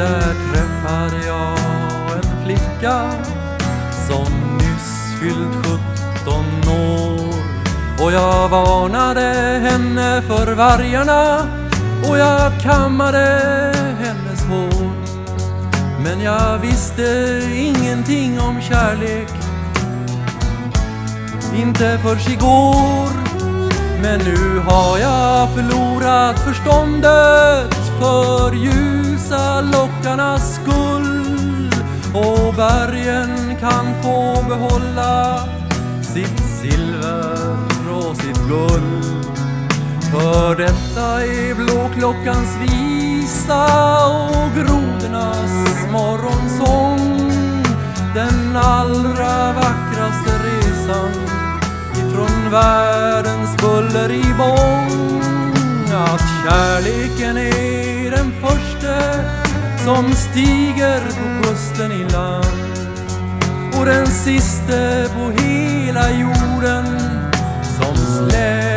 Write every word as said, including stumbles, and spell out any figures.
där träffade jag en flicka som nyss fyllt sjutton år. Och jag varnade henne för vargarna och jag kammade hennes hår. Men jag visste ingenting om kärlek, inte först igår. Men nu har jag förlorat förståndet för ljusa lockarnas skull. Och bergen kan få behålla sitt silver och sitt guld. För detta är blåklockans visa och grodornas morgonsång. Den allra vackraste resan ifrån världens buller i bång. Att kärleken är den första som stiger på kusten i land och den sista på hela jorden som släpper